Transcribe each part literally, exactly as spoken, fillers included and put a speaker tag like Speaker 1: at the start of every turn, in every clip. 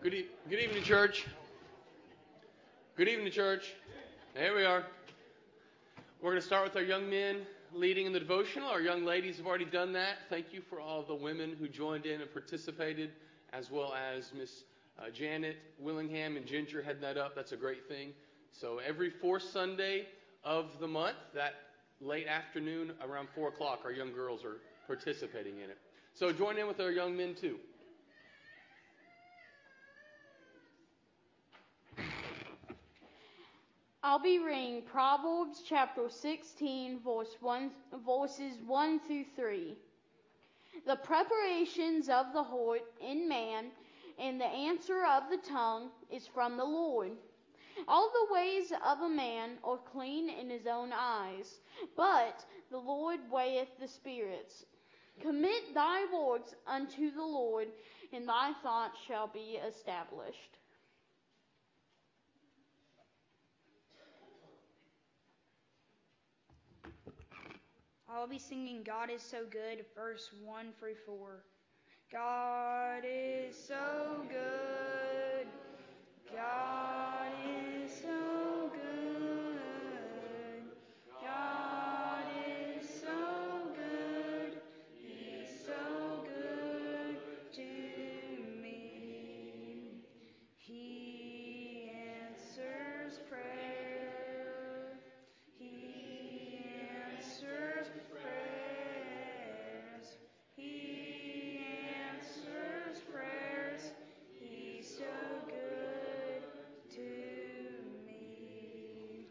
Speaker 1: Good, e- good evening, church. Good evening, church. There we are. We're going to start with our young men leading in the devotional. Our young ladies have already done that. Thank you for all the women who joined in and participated, as well as Miss uh, Janet Willingham and Ginger heading that up. That's a great thing. So every fourth Sunday of the month, that late afternoon around four o'clock, our young girls are participating in it. So join in with our young men too.
Speaker 2: I'll be reading Proverbs chapter sixteen, verse one, verses one through three. The preparations of the heart in man, and the answer of the tongue is from the Lord. All the ways of a man are clean in his own eyes, but the Lord weigheth the spirits. Commit thy works unto the Lord, and thy thoughts shall be established.
Speaker 3: I'll be singing God is so good, verse one through four. God is so good. God is so good. God is so good. He's so good to me. He answers prayer. He answers prayers. He answers prayers. He's so good to me.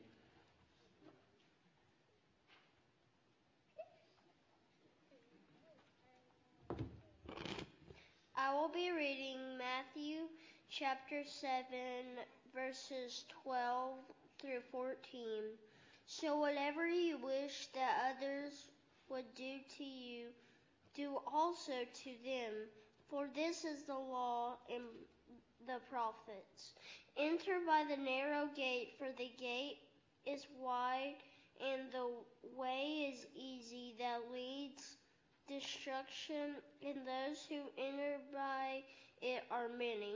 Speaker 4: I will be reading Matthew chapter seven, verses twelve through fourteen. So whatever you wish that others would do to you, do also to them, for this is the law and the prophets. Enter by the narrow gate, for the gate is wide and the way is easy that leads destruction, and those who enter by it are many.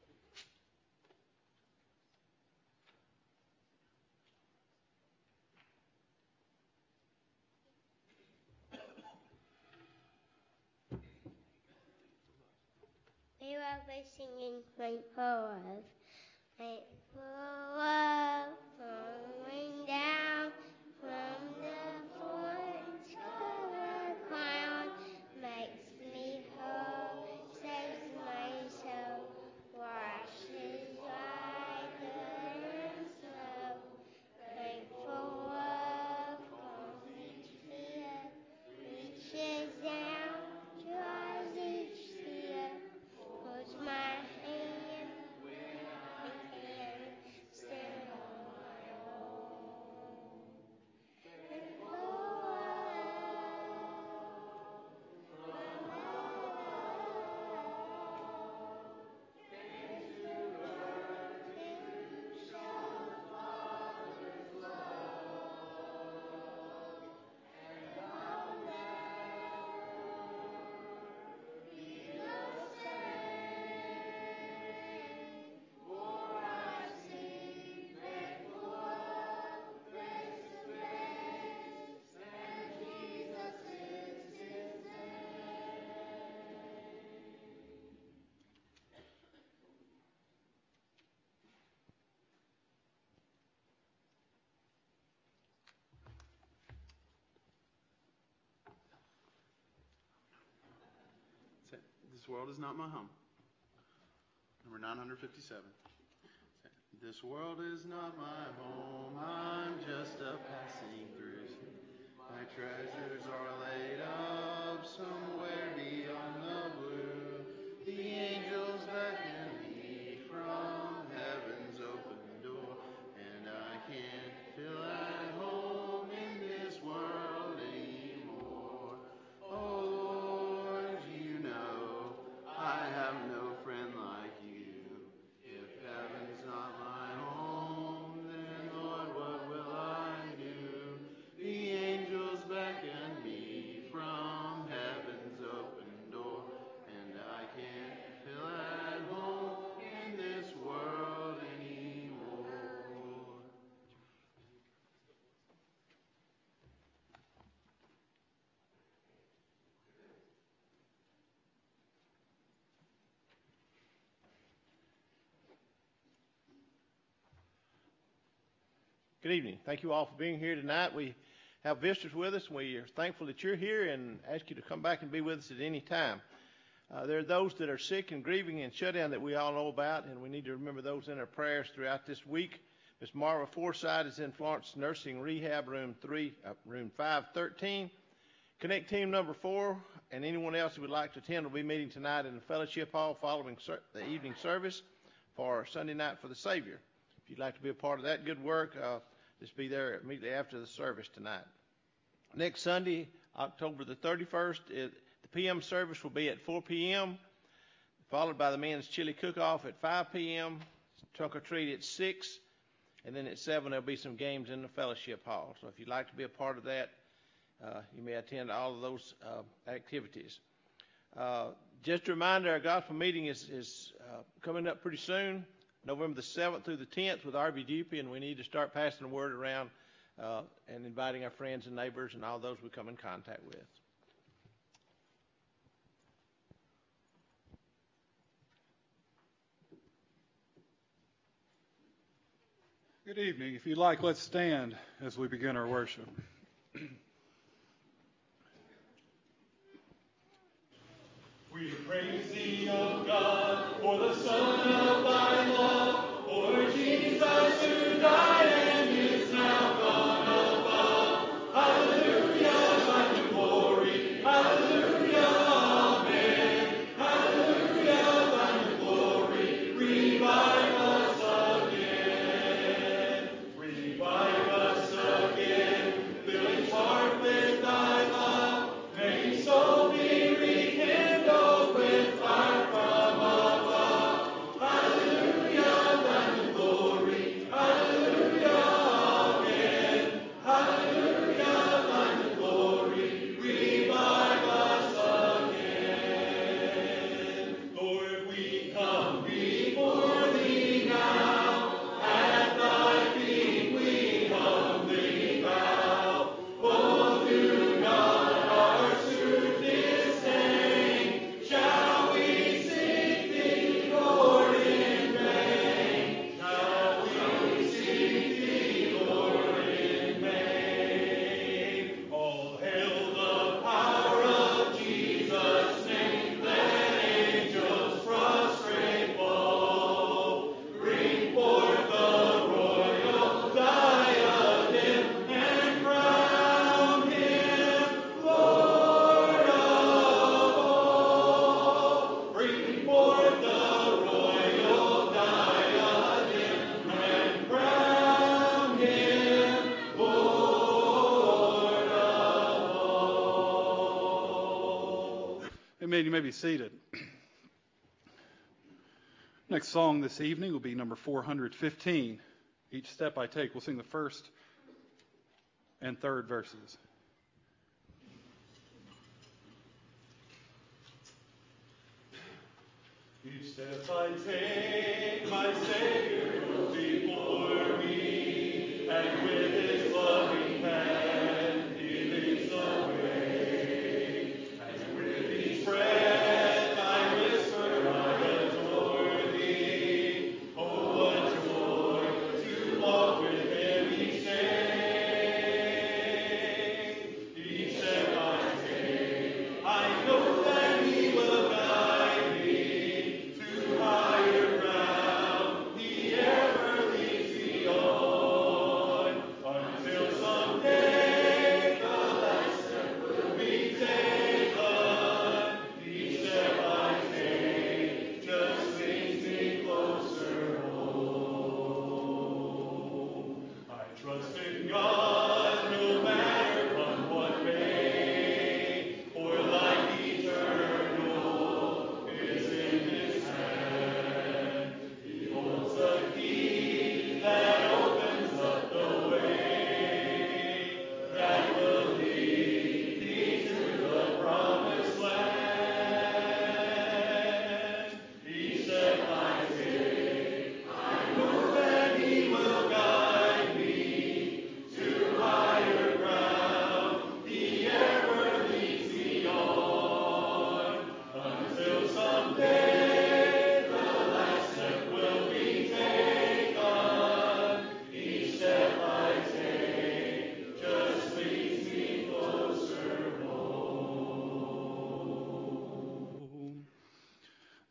Speaker 4: We will be singing Thankful Love. Thankful love flowing down from the forest covered cloud makes me whole, saves my soul, washes white the snow. Thankful love calms each fear, reaches down, dries each tear. Holds my hand when I can stand on my own. Thankful love from thanks to earth to show the Father's love, and I'll never be the same. For I see faithful love face to face, and Jesus is His name.
Speaker 5: Say, this world is not my home. Number nine fifty-seven. Say, this world is not my home. I'm just a passing through. My treasures are laid up somewhere beyond the blue. The angels beckon me from heaven's open door, and I can't feel at home in this world anymore. Oh Lord, you know I have no friend like you. If heaven's not my home, then Lord, what will I do? The angels beckon me from heaven's open door,
Speaker 6: Good evening. Thank you all for being here tonight. We have visitors with us, and we are thankful that you're here and ask you to come back and be with us at any time. Uh, there are those that are sick and grieving and shut in that we all know about, and we need to remember those in our prayers throughout this week. Miss Marva Forsythe is in Florence Nursing Rehab, room three, uh, room five thirteen. Connect team number four, and anyone else who would like to attend will be meeting tonight in the fellowship hall following ser- the evening service for Sunday night for the Savior. If you'd like to be a part of that good work, uh, just be there immediately after the service tonight. Next Sunday, October the thirty-first, it, the P M service will be at four p.m., followed by the men's chili cook-off at five p.m., trunk or treat at six, and then at seven there'll be some games in the fellowship hall. So if you'd like to be a part of that, uh, you may attend all of those uh, activities. Uh, just a reminder, our gospel meeting is, is uh, coming up pretty soon. November the seventh through the tenth with R V D P, and we need to start passing the word around uh, and inviting our friends and neighbors and all those we come in contact with.
Speaker 7: Good evening. If you'd like, let's stand as we begin our worship.
Speaker 8: We praise thee, O God, for the Son of thy love, for Jesus who died and is now gone above. Hallelujah, thine glory. Hallelujah, amen. Hallelujah, thine glory. Revive us again. Revive us again. Fill his heart with thy love. May his soul be rekindled with fire from above. Hallelujah, thine glory. Hallelujah, amen. Hallelujah, thine glory. Revive us again. Lord, we come before thee now. At thy feet we humbly bow. Oh, do not our suit disdain. Shall we seek thee, Lord, in vain? Shall we seek thee, Lord, in vain? All hail the power of Jesus' name. Let angels prostrate fall. Bring forth the royal diadem and crown him Lord of all. Bring forth the royal diadem and crown him Lord of all.
Speaker 7: Amen. You may be seated. Next song this evening will be number four hundred fifteen. Each Step I Take. We'll sing the first and third verses.
Speaker 8: Each step I take, my Savior goes before me, and with his loving hand he leads the way. And with each breath I whisper, I adore thee. Oh, what joy to walk with him each day. Each step I take, I know that he will guide me to higher ground. He ever leads me on, until someday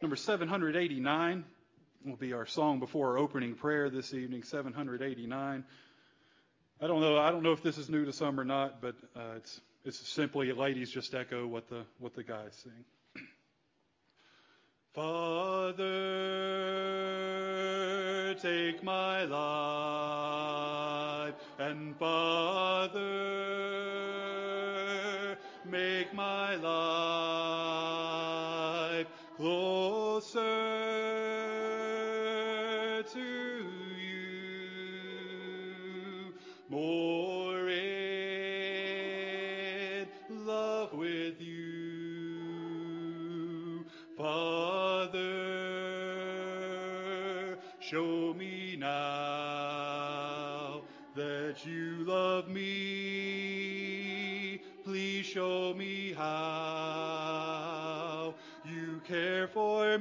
Speaker 7: Number seven hundred eighty-nine will be our song before our opening prayer this evening, seven hundred eighty-nine. I don't know I don't know if this is new to some or not, but uh, it's it's simply, ladies, just echo what the what the guys sing. Father, take my life, and Father, make my life closer to you, more in love with you. Father, show me now that you love me. Please show me how you care for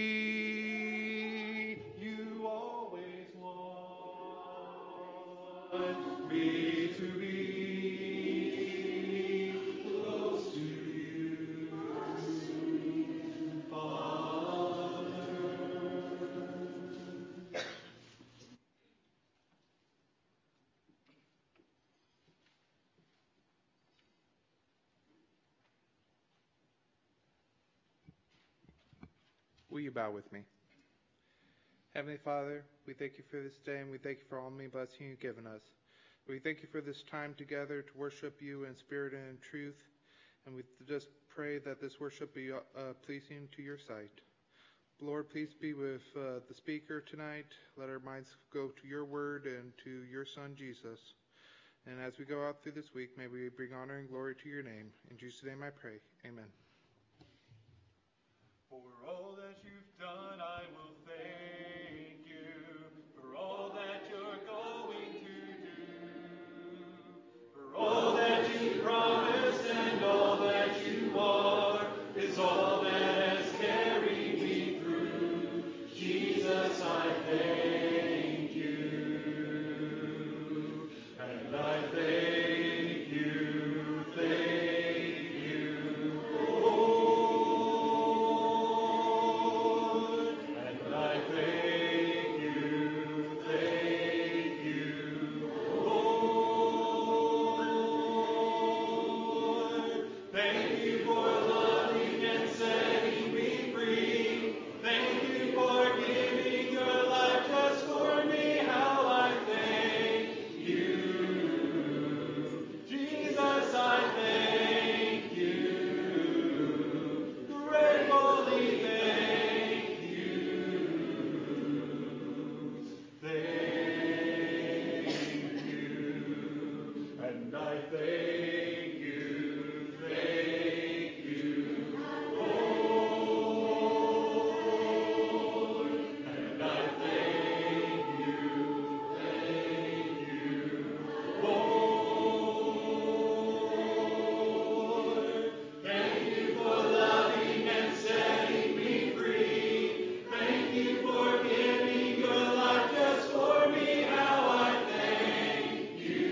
Speaker 7: me. You always want me to be close to you, Father.
Speaker 9: Will you bow with me? Heavenly Father, we thank you for this day, and we thank you for all the many blessings you've given us. We thank you for this time together to worship you in spirit and in truth, and we just pray that this worship be uh, pleasing to your sight. Lord, please be with uh, the speaker tonight. Let our minds go to your word and to your Son, Jesus. And as we go out through this week, may we bring honor and glory to your name. In Jesus' name I pray. Amen.
Speaker 7: For all that you've done, I will thank you. For all that you're going to do. For all that you promised and all that you are is all that has carried me through. Jesus, I thank you. And I thank you, thank you, Lord. And I thank you, thank you, Lord. Thank you for loving and setting me free. Thank you for giving your life just for me. How I thank you. Jesus, I thank you. Gratefully thank you. Thank you. And I thank you. Thank you, Lord. And I thank you. Thank you, Lord. Thank you for loving and setting me free. Thank you for giving your life just for me. How I thank you.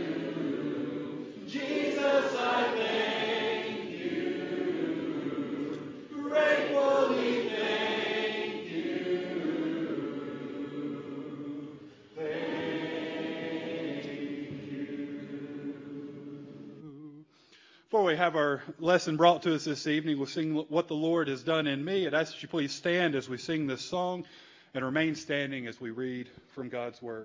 Speaker 7: Jesus, I thank you. Gratefully thank you. Thank you. Before we have our lesson brought to us this evening, we'll sing What the Lord Has Done in Me. I'd ask that you please stand as we sing this song and remain standing as we read from God's Word.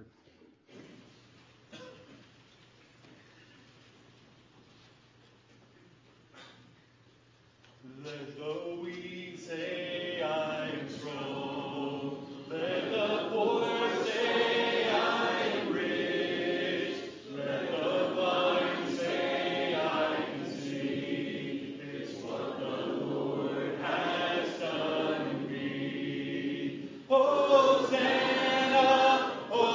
Speaker 7: Let the weak say I am strong. Let the poor say I am rich. Let the blind say I can see. It's what the Lord has done in me. Hosanna,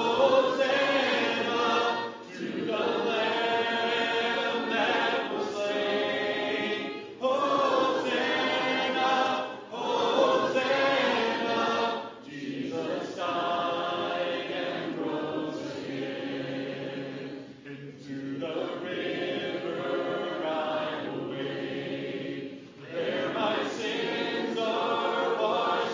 Speaker 7: Hosanna to the Lamb that was slain. Hosanna, Hosanna, Jesus died and rose again. Into the river I will wade. There my sins are washed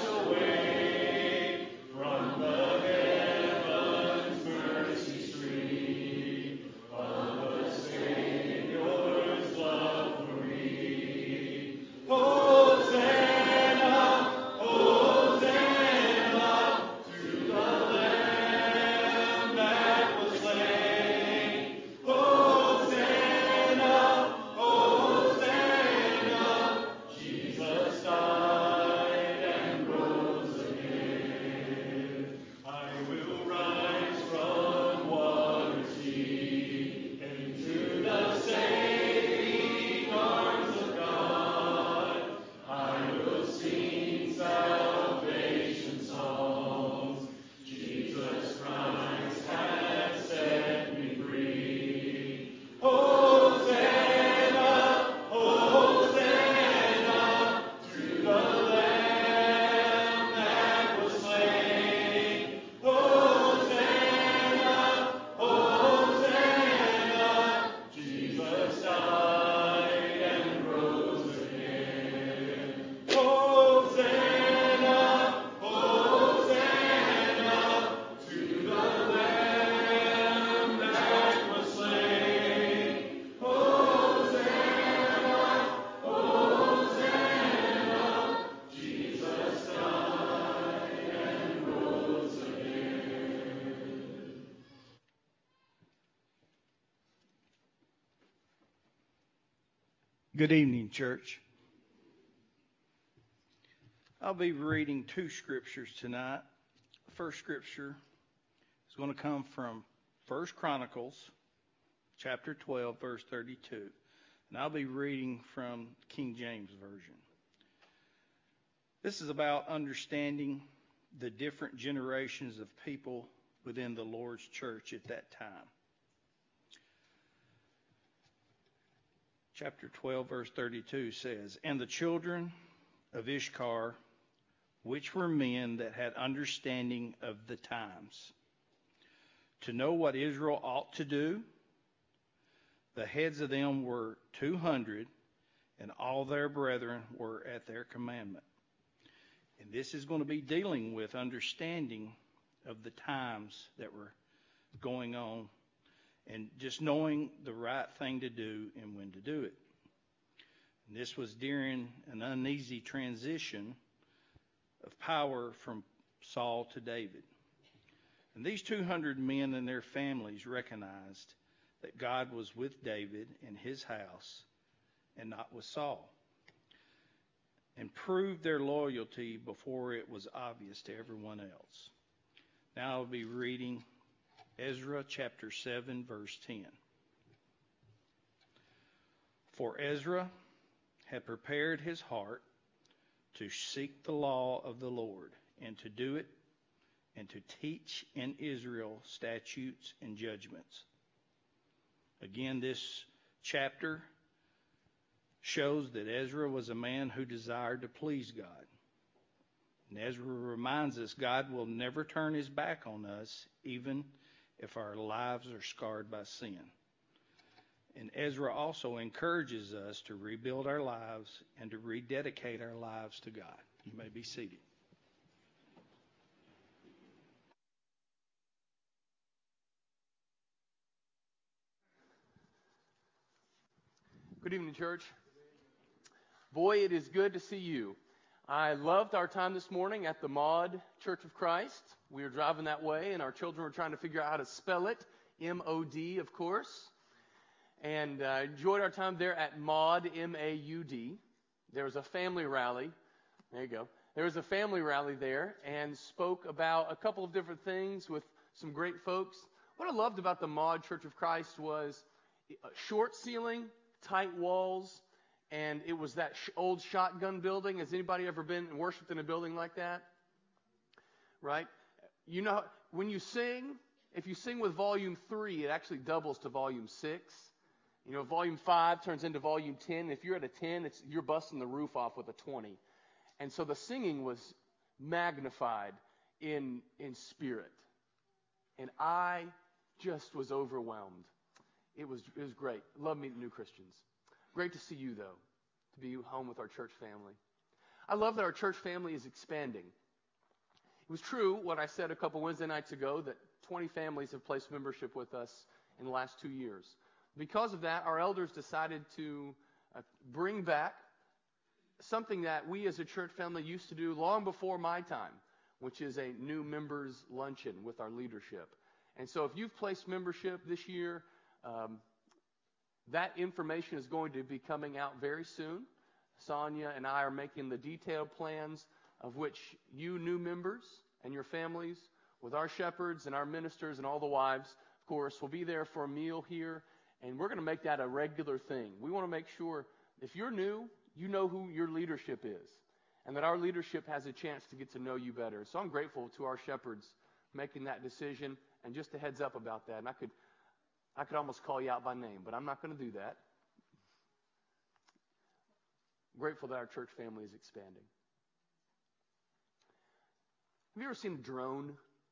Speaker 10: Good evening, church. I'll be reading two scriptures tonight. The first scripture is going to come from First Chronicles, chapter twelve, verse thirty-two. And I'll be reading from King James Version. This is about understanding the different generations of people within the Lord's church at that time. Chapter twelve, verse thirty-two says, "And the children of Ishkar, which were men that had understanding of the times, to know what Israel ought to do, the heads of them were two hundred, and all their brethren were at their commandment." And this is going to be dealing with understanding of the times that were going on and just knowing the right thing to do and when to do it. And this was during an uneasy transition of power from Saul to David. And these two hundred men and their families recognized that God was with David and his house and not with Saul, and proved their loyalty before it was obvious to everyone else. Now I'll be reading Ezra chapter seven, verse ten. "For Ezra had prepared his heart to seek the law of the Lord, and to do it, and to teach in Israel statutes and judgments." Again, this chapter shows that Ezra was a man who desired to please God. And Ezra reminds us God will never turn his back on us, even if our lives are scarred by sin. And Ezra also encourages us to rebuild our lives and to rededicate our lives to God. You may be seated.
Speaker 1: Good evening, church. Boy, it is good to see you. I loved our time this morning at the Maud Church of Christ. We were driving that way, and our children were trying to figure out how to spell it. M O D, of course. And I uh, enjoyed our time there at Maud, M A U D. There was a family rally. There you go. There was a family rally there and spoke about a couple of different things with some great folks. What I loved about the Maud Church of Christ was short ceiling, tight walls, and it was that sh- old shotgun building. Has anybody ever been and worshiped in a building like that? Right? You know, when you sing, if you sing with volume three, it actually doubles to volume six. You know, volume five turns into volume ten. If you're at a ten, it's, you're busting the roof off with a twenty. And so the singing was magnified in, in spirit. And I just was overwhelmed. It was, it was great. Love meeting new Christians. Great to see you, though, to be home with our church family. I love that our church family is expanding. It was true what I said a couple Wednesday nights ago, that twenty families have placed membership with us in the last two years. Because of that, our elders decided to uh, bring back something that we as a church family used to do long before my time, which is a new members luncheon with our leadership. And so if you've placed membership this year, um, that information is going to be coming out very soon. Sonia and I are making the detailed plans of which you new members and your families, with our shepherds and our ministers and all the wives, of course, will be there for a meal here. And we're going to make that a regular thing. We want to make sure if you're new, you know who your leadership is, and that our leadership has a chance to get to know you better. So I'm grateful to our shepherds making that decision. And just a heads up about that. And I could, I could almost call you out by name, but I'm not going to do that. I'm grateful that our church family is expanding. Have you ever seen a drone?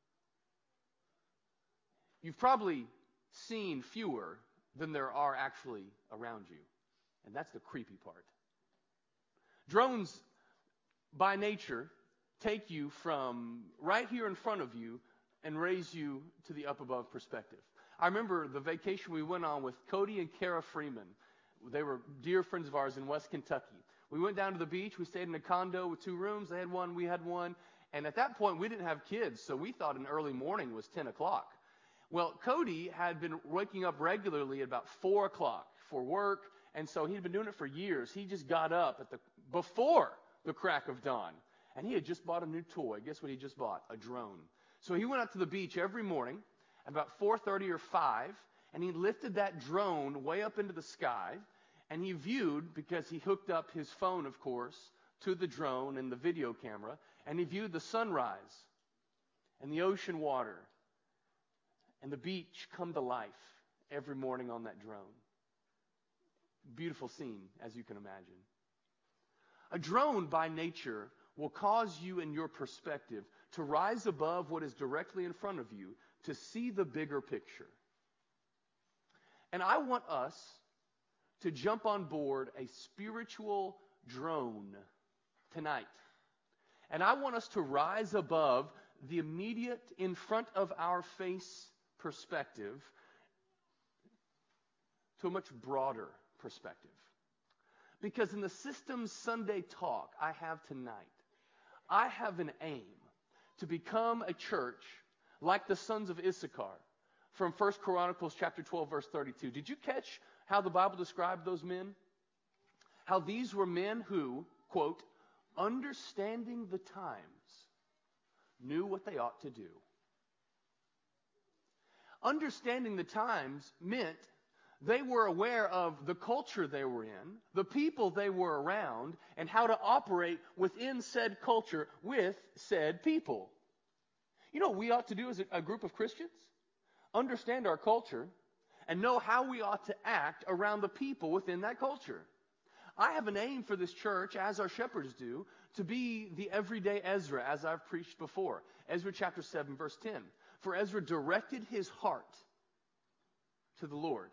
Speaker 1: You've probably seen fewer than there are actually around you. And that's the creepy part. Drones, by nature, take you from right here in front of you and raise you to the up above perspective. I remember the vacation we went on with Cody and Kara Freeman. They were dear friends of ours in West Kentucky. We went down to the beach. We stayed in a condo with two rooms. They had one, we had one. And at that point, we didn't have kids, so we thought an early morning was ten o'clock. Well, Cody had been waking up regularly at about four o'clock for work, And so he'd been doing it for years. He just got up at the before the crack of dawn. And he had just bought a new toy. Guess what he just bought? A drone. So he went out to the beach every morning at about four thirty or five, and he lifted that drone way up into the sky, and he viewed, because he hooked up his phone, of course, to the drone and the video camera, and he viewed the sunrise and the ocean water and the beach come to life every morning on that drone. Beautiful scene, as you can imagine. A drone, by nature, will cause you in your perspective to rise above what is directly in front of you to see the bigger picture. And I want us to jump on board a spiritual drone tonight. And I want us to rise above the immediate, in front of our face perspective to a much broader perspective. Because in the Systems Sunday talk I have tonight, I have an aim to become a church like the sons of Issachar from First Chronicles chapter twelve, verse thirty-two. Did you catch how the Bible described those men? How these were men who, quote, understanding the times, knew what they ought to do. Understanding the times meant they were aware of the culture they were in, the people they were around, and how to operate within said culture with said people. You know what we ought to do as a, a group of Christians? Understand our culture and know how we ought to act around the people within that culture. I have an aim for this church, as our shepherds do, to be the everyday Ezra, as I've preached before. Ezra chapter seven, verse ten. For Ezra directed his heart to the Lord.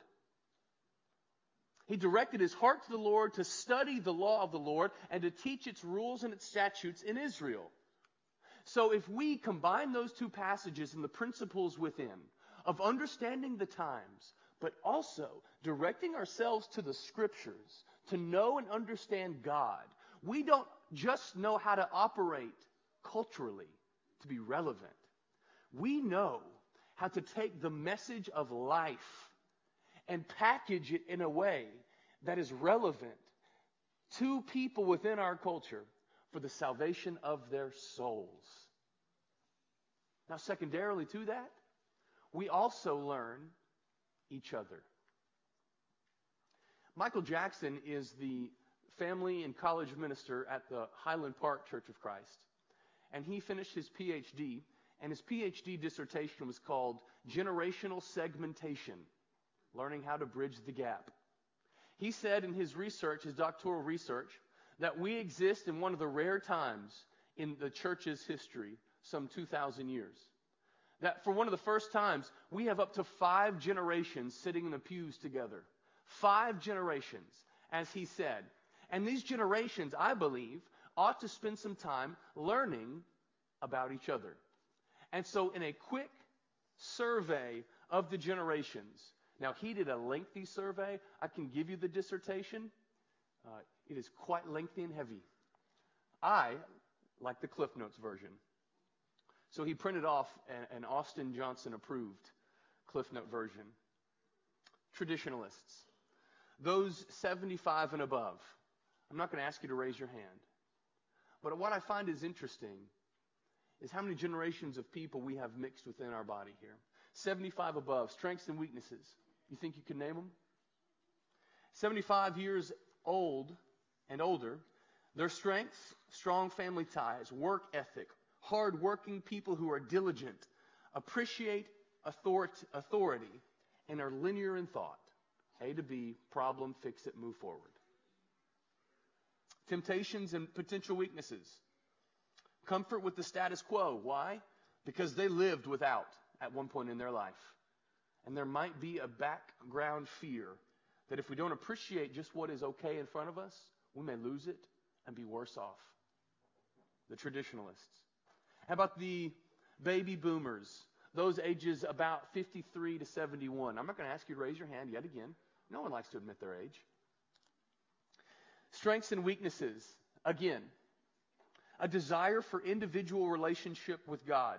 Speaker 1: He directed his heart to the Lord to study the law of the Lord and to teach its rules and its statutes in Israel. So if we combine those two passages and the principles within of understanding the times, but also directing ourselves to the Scriptures to know and understand God, we don't just know how to operate culturally to be relevant. We know how to take the message of life and package it in a way that is relevant to people within our culture for the salvation of their souls. Now, secondarily to that, we also learn each other. Michael Jackson is the family and college minister at the Highland Park Church of Christ. And he finished his P H D, and his P H D dissertation was called Generational Segmentation, Learning How to Bridge the Gap. He said in his research, his doctoral research, that we exist in one of the rare times in the church's history, some two thousand years. That for one of the first times, we have up to five generations sitting in the pews together. Five generations, as he said. And these generations, I believe, ought to spend some time learning about each other. And so in a quick survey of the generations, now he did a lengthy survey. I can give you the dissertation. Uh, it is quite lengthy and heavy. I like the Cliff Notes version. So he printed off an, an Austin Johnson approved Cliff Note version. Traditionalists. Those seventy-five and above. I'm not going to ask you to raise your hand. But what I find is interesting is how many generations of people we have mixed within our body here. seventy-five above, strengths and weaknesses. You think you can name them? seventy-five years old and older, their strengths, strong family ties, work ethic, hard-working people who are diligent, appreciate authority, and are linear in thought. A to B, problem, fix it, move forward. Temptations and potential weaknesses. Comfort with the status quo. Why? Because they lived without at one point in their life. And there might be a background fear that if we don't appreciate just what is okay in front of us, we may lose it and be worse off. The traditionalists. How about the baby boomers? Those ages about fifty-three to seventy-one. I'm not going to ask you to raise your hand yet again. No one likes to admit their age. Strengths and weaknesses. Again, a desire for individual relationship with God.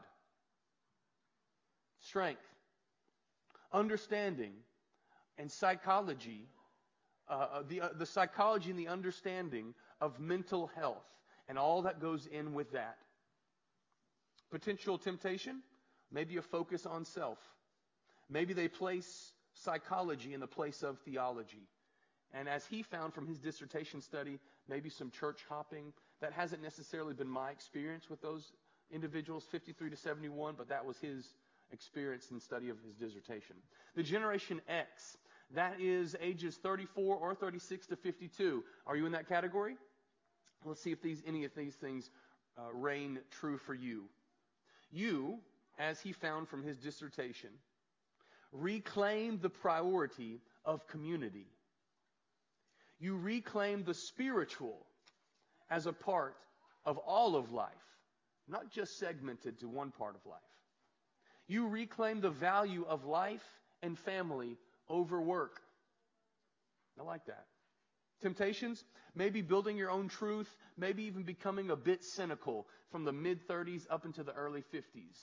Speaker 1: Strength, understanding, and psychology uh, the, uh, the psychology and the understanding of mental health and all that goes in with that. Potential temptation, maybe a focus on self. Maybe they place psychology in the place of theology. And as he found from his dissertation study, maybe some church hopping. That hasn't necessarily been my experience with those individuals, fifty-three to seventy-one, but that was his experience and study of his dissertation. The Generation X, that is ages thirty-four or thirty-six to fifty-two. Are you in that category? Let's see if these any of these things uh, reign true for you. You, as he found from his dissertation, reclaim the priority of community. You reclaim the spiritual as a part of all of life, not just segmented to one part of life. You reclaim the value of life and family over work. I like that. Temptations, maybe building your own truth, maybe even becoming a bit cynical from the mid-thirties up into the early fifties.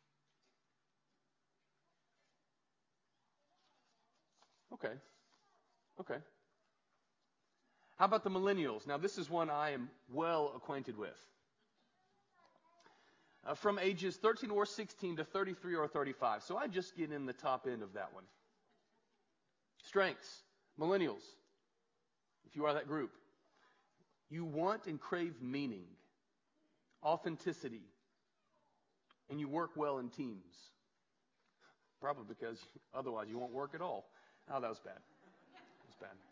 Speaker 1: Okay. Okay. How about the millennials? Now, this is one I am well acquainted with. Uh, from ages thirteen or sixteen to thirty-three or thirty-five. So I just get in the top end of that one. Strengths, millennials, if you are that group. You want and crave meaning, authenticity, and you work well in teams. Probably because otherwise you won't work at all. Oh, that was bad. That was bad.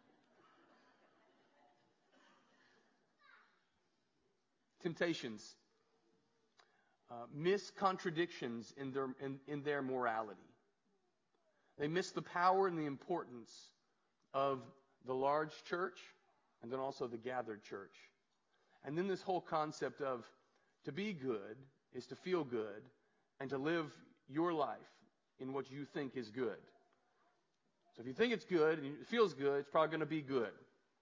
Speaker 1: Temptations, uh, miss contradictions in their in, in their morality. They miss the power and the importance of the large church and then also the gathered church. And then this whole concept of to be good is to feel good and to live your life in what you think is good. So if you think it's good and it feels good, it's probably going to be good.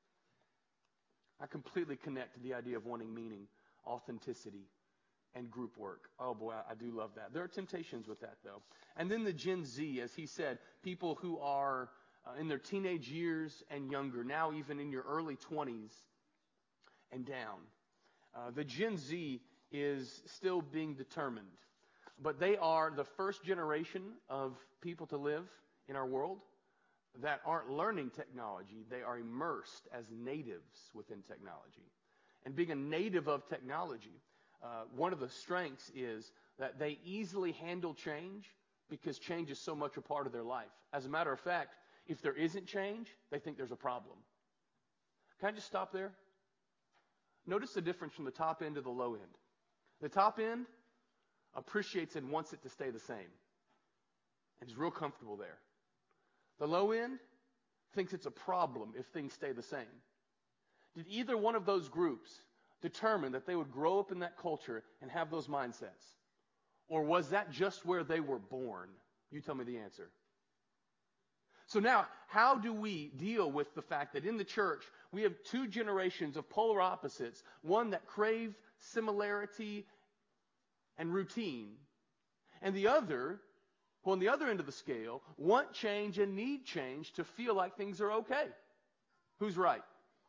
Speaker 1: I completely connect to the idea of wanting meaning, authenticity, and group work. Oh boy, I do love that. There are temptations with that though. And then the Gen Z, as he said, people who are uh, in their teenage years and younger, now even in your early twenties and down. Uh, the Gen Z is still being determined, but they are the first generation of people to live in our world that aren't learning technology. They are immersed as natives within technology. And being a native of technology, uh, one of the strengths is that they easily handle change because change is so much a part of their life. As a matter of fact, if there isn't change, they think there's a problem. Can I just stop there? Notice the difference from the top end to the low end. The top end appreciates and wants it to stay the same and is real comfortable there. The low end thinks it's a problem if things stay the same. Did either one of those groups determine that they would grow up in that culture and have those mindsets? Or was that just where they were born? You tell me the answer. So now, how do we deal with the fact that in the church, we have two generations of polar opposites, one that crave similarity and routine, and the other, who on the other end of the scale, want change and need change to feel like things are okay? Who's right?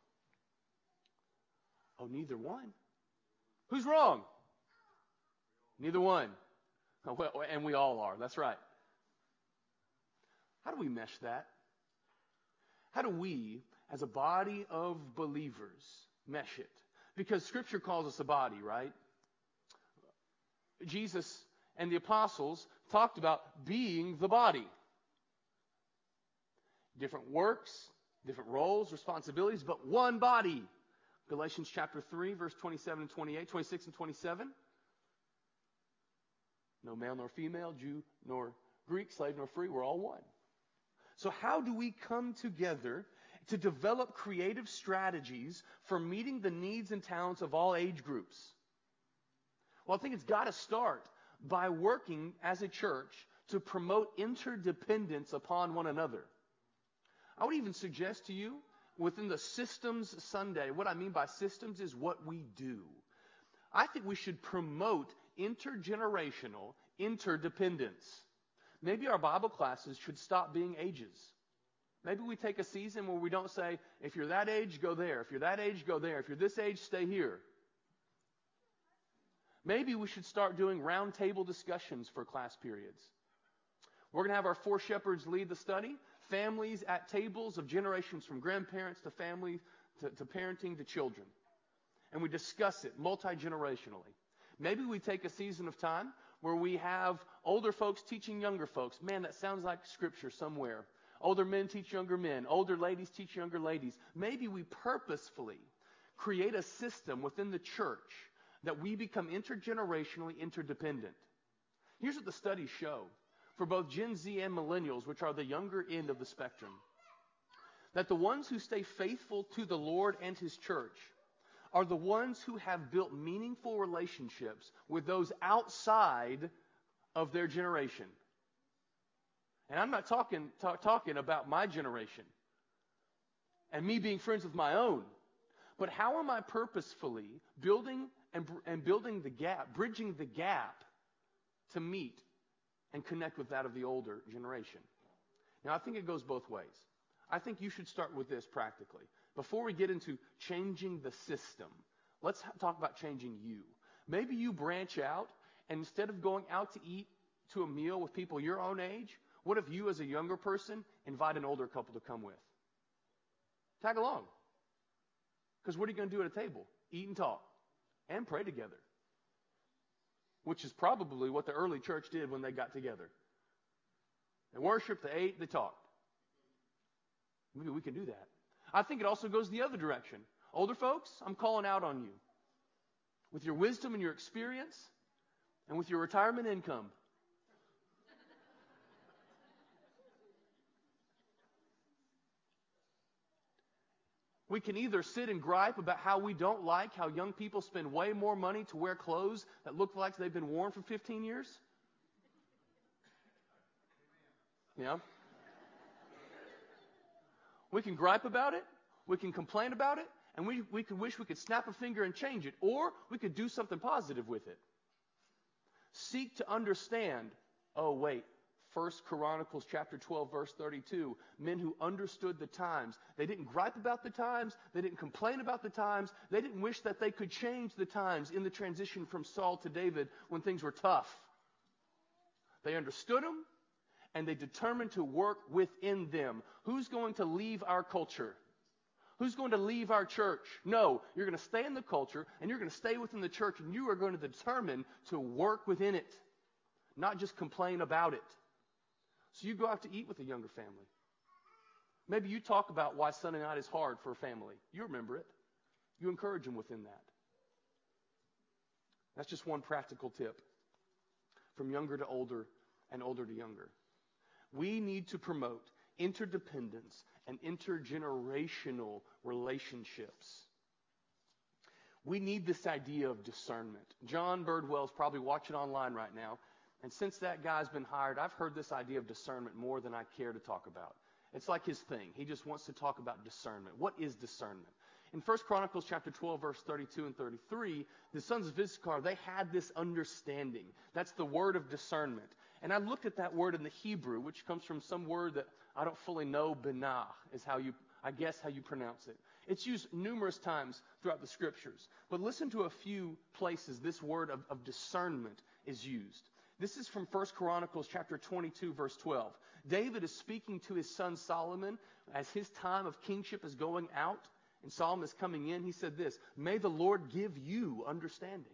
Speaker 1: Oh, neither one. Who's wrong? Neither one. Oh, well, and we all are. That's right. How do we mesh that? How do we, as a body of believers, mesh it? Because Scripture calls us a body, right? Jesus and the apostles talked about being the body. Different works, different roles, responsibilities, but one body. Galatians chapter three, verse twenty-seven and twenty-eight, twenty-six and twenty-seven. No male nor female, Jew nor Greek, slave nor free, we're all one. So how do we come together to develop creative strategies for meeting the needs and talents of all age groups? Well, I think it's got to start by working as a church to promote interdependence upon one another. I would even suggest to you, within the Systems Sunday, what I mean by systems is what we do. I think we should promote intergenerational interdependence. Maybe our Bible classes should stop being ages. Maybe we take a season where we don't say, if you're that age, go there. If you're that age, go there. If you're this age, stay here. Maybe we should start doing round table discussions for class periods. We're going to have our four shepherds lead the study. Families at tables of generations from grandparents to family to, to parenting to children. And we discuss it multi-generationally. Maybe we take a season of time where we have older folks teaching younger folks. Man, that sounds like scripture somewhere. Older men teach younger men. Older ladies teach younger ladies. Maybe we purposefully create a system within the church that we become intergenerationally interdependent. Here's what the studies show for both Gen Z and millennials, which are the younger end of the spectrum, that the ones who stay faithful to the Lord and His church are the ones who have built meaningful relationships with those outside of their generation. And I'm not talking talk, talking about my generation and me being friends with my own, but how am I purposefully building and, and building the gap, bridging the gap to meet and connect with that of the older generation? Now, I think it goes both ways. I think you should start with this practically. Before we get into changing the system, let's ha- talk about changing you. Maybe you branch out, and instead of going out to eat to a meal with people your own age, what if you as a younger person invite an older couple to come with? Tag along. Because what are you going to do at a table? Eat and talk and pray together. Which is probably what the early church did when they got together. They worshiped, they ate, they talked. Maybe we can do that. I think it also goes the other direction. Older folks, I'm calling out on you. With your wisdom and your experience, and with your retirement income. We can either sit and gripe about how we don't like how young people spend way more money to wear clothes that look like they've been worn for fifteen years. Yeah. We can gripe about it. We can complain about it. And we, we could wish we could snap a finger and change it. Or we could do something positive with it. Seek to understand. Oh, wait. First Chronicles chapter twelve, verse thirty-two. Men who understood the times. They didn't gripe about the times. They didn't complain about the times. They didn't wish that they could change the times in the transition from Saul to David when things were tough. They understood them, and they determined to work within them. Who's going to leave our culture? Who's going to leave our church? No, you're going to stay in the culture, and you're going to stay within the church, and you are going to determine to work within it, not just complain about it. So you go out to eat with a younger family. Maybe you talk about why Sunday night is hard for a family. You remember it. You encourage them within that. That's just one practical tip. From younger to older and older to younger. We need to promote interdependence and intergenerational relationships. We need this idea of discernment. John Birdwell is probably watching online right now. And since that guy's been hired, I've heard this idea of discernment more than I care to talk about. It's like his thing. He just wants to talk about discernment. What is discernment? In First Chronicles chapter twelve, verse thirty-two and thirty-three, the sons of Issachar, they had this understanding. That's the word of discernment. And I looked at that word in the Hebrew, which comes from some word that I don't fully know, benah, is how you, I guess, how you pronounce it. It's used numerous times throughout the scriptures. But listen to a few places this word of, of discernment is used. This is from First Chronicles chapter twenty-two, verse twelve. David is speaking to his son Solomon as his time of kingship is going out, and Solomon is coming in. He said this, "May the Lord give you understanding,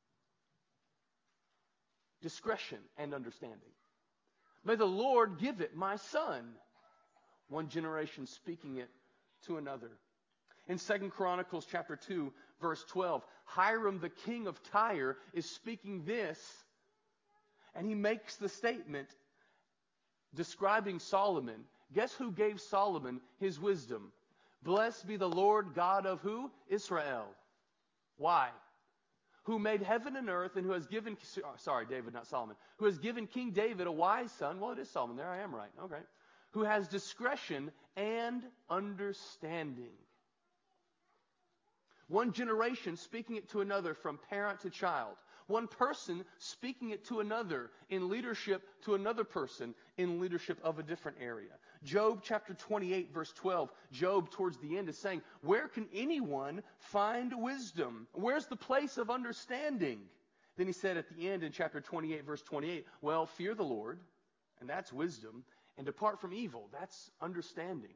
Speaker 1: discretion, and understanding. May the Lord give it, my son." One generation speaking it to another. In Second Chronicles chapter two, verse twelve, Hiram, the king of Tyre, is speaking this. And he makes the statement describing Solomon. Guess who gave Solomon his wisdom? Blessed be the Lord God of who? Israel. Why? Who made heaven and earth and who has given, sorry, David, not Solomon, who has given King David a wise son. Well, it is Solomon. There I am right. Okay. Who has discretion and understanding. One generation speaking it to another from parent to child. One person speaking it to another in leadership to another person in leadership of a different area. Job chapter twenty-eight, verse twelve, Job towards the end is saying, where can anyone find wisdom? Where's the place of understanding? Then he said at the end in chapter twenty-eight, verse twenty-eight, well, fear the Lord, and that's wisdom, and depart from evil. That's understanding.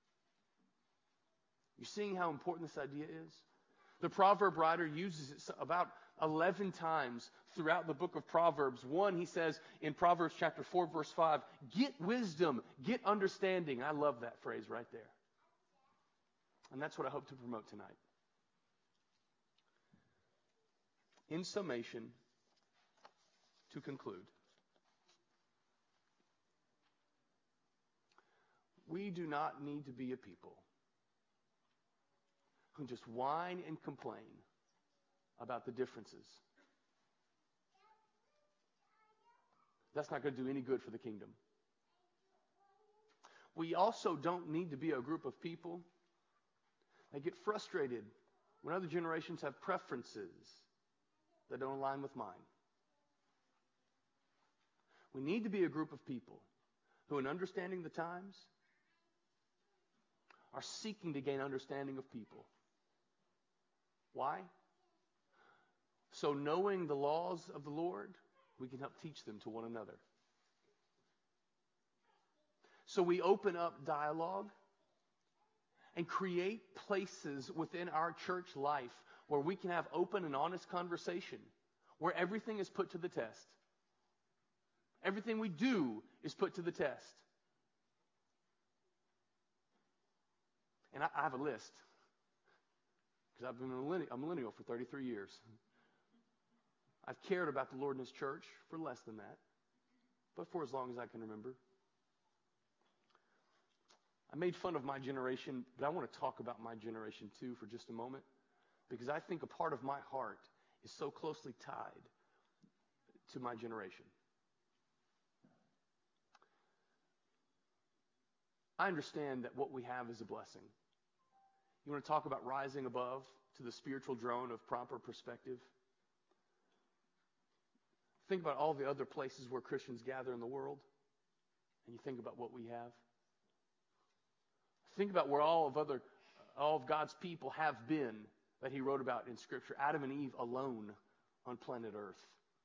Speaker 1: You seeing how important this idea is? The proverb writer uses it about eleven times throughout the book of Proverbs. One, he says in Proverbs chapter four, verse five, get wisdom, get understanding. I love that phrase right there. And that's what I hope to promote tonight. In summation, to conclude, we do not need to be a people who just whine and complain about the differences. That's not going to do any good for the kingdom. We also don't need to be a group of people that get frustrated when other generations have preferences that don't align with mine. We need to be a group of people who, in understanding the times, are seeking to gain understanding of people. Why? So knowing the laws of the Lord, we can help teach them to one another. So we open up dialogue and create places within our church life where we can have open and honest conversation, where everything is put to the test. Everything we do is put to the test. And I, I have a list, because I've been a millennial, a millennial for thirty-three years. I've cared about the Lord and His church for less than that, but for as long as I can remember. I made fun of my generation, but I want to talk about my generation too for just a moment, because I think a part of my heart is so closely tied to my generation. I understand that what we have is a blessing. You want to talk about rising above to the spiritual drone of proper perspective? Think about all the other places where Christians gather in the world, and you think about what we have. Think about where all of other, all of God's people have been that He wrote about in Scripture. Adam and Eve alone on planet Earth.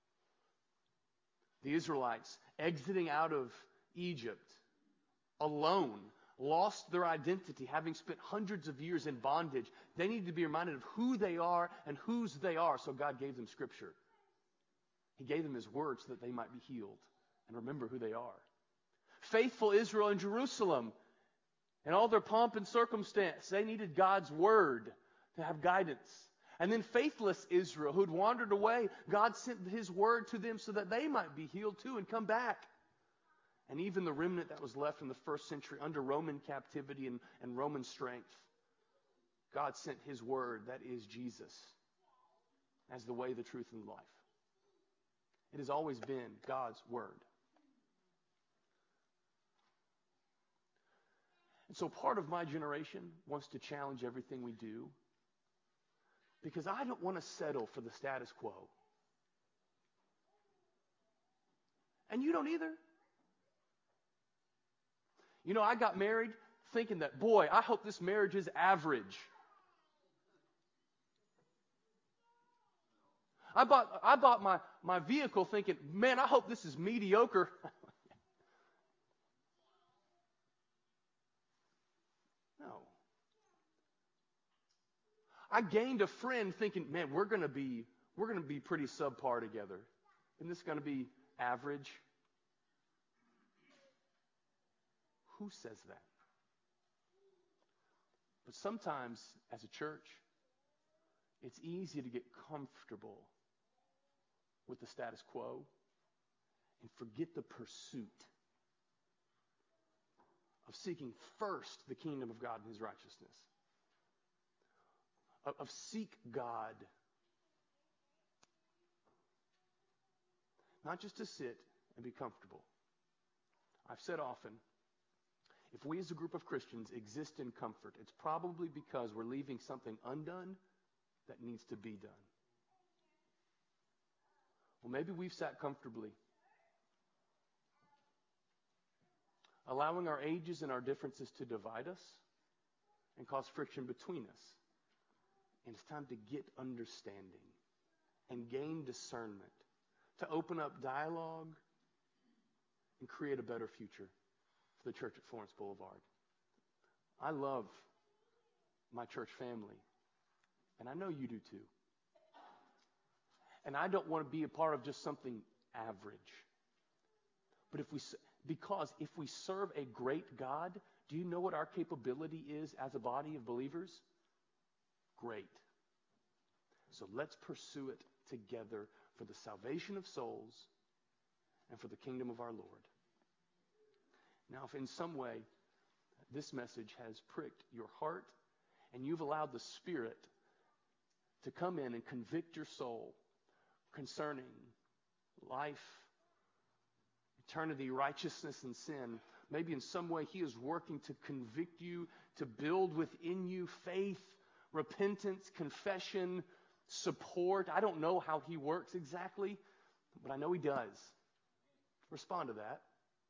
Speaker 1: The Israelites exiting out of Egypt alone, lost their identity, having spent hundreds of years in bondage. They needed to be reminded of who they are and whose they are, so God gave them Scripture. He gave them His word so that they might be healed and remember who they are. Faithful Israel in Jerusalem, in all their pomp and circumstance, they needed God's word to have guidance. And then faithless Israel, who had wandered away, God sent His word to them so that they might be healed too and come back. And even the remnant that was left in the first century under Roman captivity and, and Roman strength, God sent His word, that is Jesus, as the way, the truth, and the life. It has always been God's word. And so part of my generation wants to challenge everything we do, because I don't want to settle for the status quo. And you don't either. You know, I got married thinking that, boy, I hope this marriage is average. I bought I bought my, my vehicle thinking, man, I hope this is mediocre. No. I gained a friend thinking, man, we're gonna be we're gonna be pretty subpar together. Isn't this gonna be average? Who says that? But sometimes, as a church, it's easy to get comfortable with the status quo and forget the pursuit of seeking first the kingdom of God and His righteousness. Of, of seek God. Not just to sit and be comfortable. I've said often, if we as a group of Christians exist in comfort, it's probably because we're leaving something undone that needs to be done. Well, maybe we've sat comfortably, allowing our ages and our differences to divide us and cause friction between us. And it's time to get understanding and gain discernment, to open up dialogue and create a better future for the church at Florence Boulevard. I love my church family, and I know you do too. And I don't want to be a part of just something average. But if we, because if we serve a great God, do you know what our capability is as a body of believers? Great. So let's pursue it together for the salvation of souls and for the kingdom of our Lord. Now, if in some way this message has pricked your heart and you've allowed the Spirit to come in and convict your soul concerning life, eternity, righteousness, and sin, maybe in some way He is working to convict you, to build within you faith, repentance, confession, support. I don't know how He works exactly, but I know He does. Respond to that.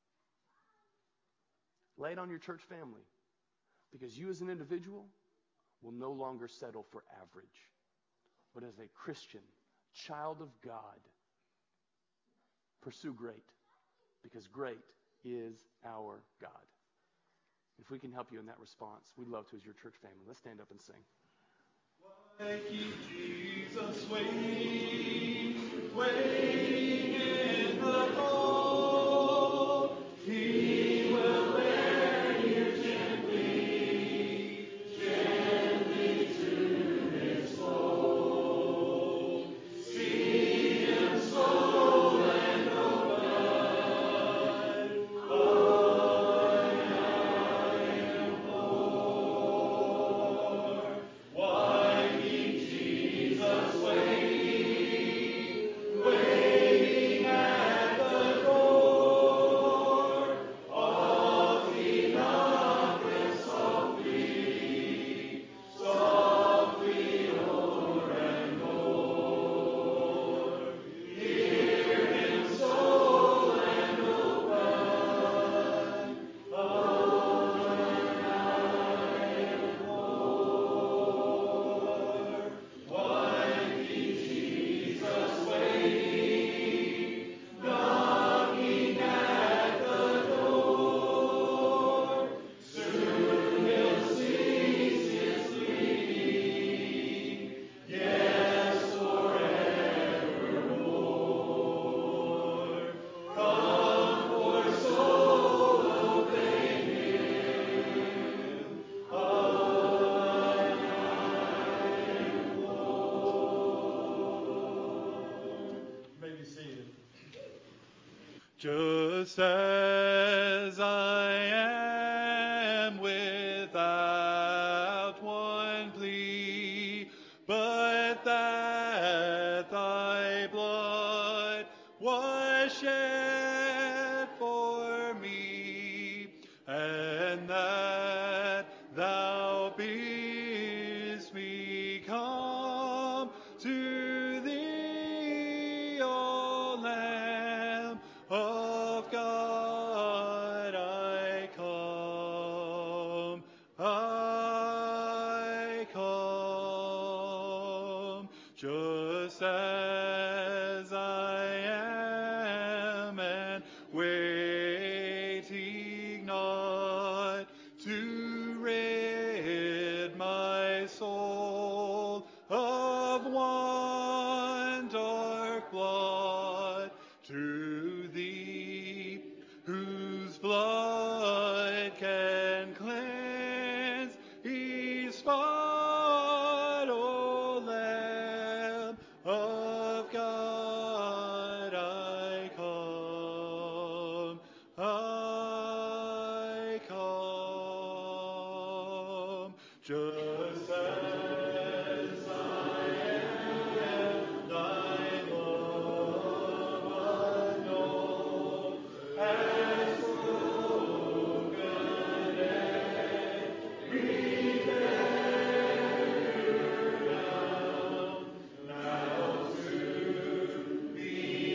Speaker 1: Lay it on your church family, because you as an individual will no longer settle for average, but as a Christian, child of God, pursue great, because great is our God. If we can help you in that response, we'd love to as your church family. Let's stand up and sing.
Speaker 8: Why keep Jesus waiting, waiting in the cold? He will bear you gently, gently to His fold. See Him soul and no blood. Oh, I am poor. Why keep Jesus waiting, waiting at the door? All he knocketh softly, softly o'er and o'er. Hear Him soul and open. Oh, I am poor. Why keep Jesus waiting, knocking at the door? Soon He'll cease His pleading, yes, forevermore. Come, poor soul, obey Him. Oh, may be seated. Just as I am without one plea, but that thy blood was shed for me, and that thou bidst me come to thee, O Lamb of God, I come, I come, just as I am, and waiting not to rid my soul of one dark blood, to thee, whose blood can cleanse each spot, O Lamb of God, I come, I come, just as I am, thy love unknown has broken every barrier down. Now to be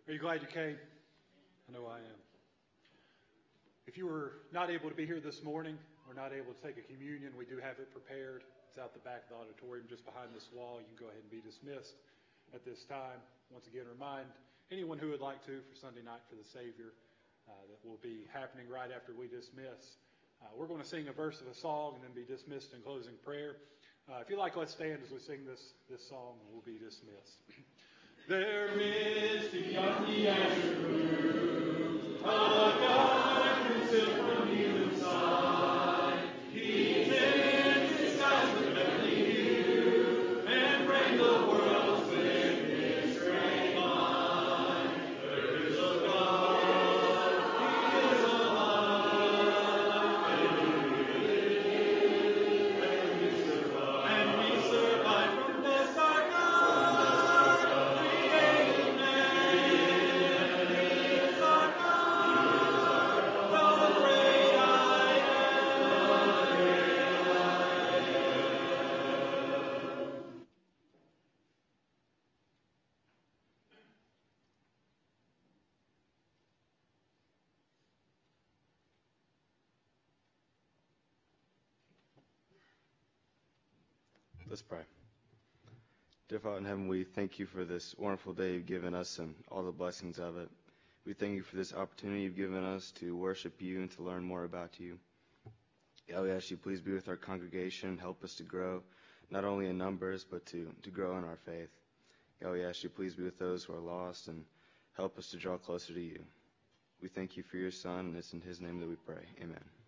Speaker 11: Are you glad you came? I know I am. If you were not able to be here this morning or not able to take a communion, we do have it prepared. It's out the back of the auditorium just behind this wall. You can go ahead and be dismissed at this time. Once again, remind anyone who would like to for Sunday night for the Savior uh, that will be happening right after we dismiss. Uh, we're going to sing a verse of a song and then be dismissed in closing prayer. Uh, if you like, let's stand as we sing this, this song and we'll be dismissed. There is beyond the azure blue, a God who sits from human side. He sends his skies with heavenly hue, and brings the world with his great mind. There is a God, he is alive, and we survive, and we survive from the dark night.
Speaker 12: Let's pray. Dear Father in heaven, we thank you for this wonderful day you've given us and all the blessings of it. We thank you for this opportunity you've given us to worship you and to learn more about you. God, we ask you please be with our congregation, help us to grow, not only in numbers, but to, to grow in our faith. God, we ask you please be with those who are lost and help us to draw closer to you. We thank you for your Son, and it's in his name that we pray. Amen.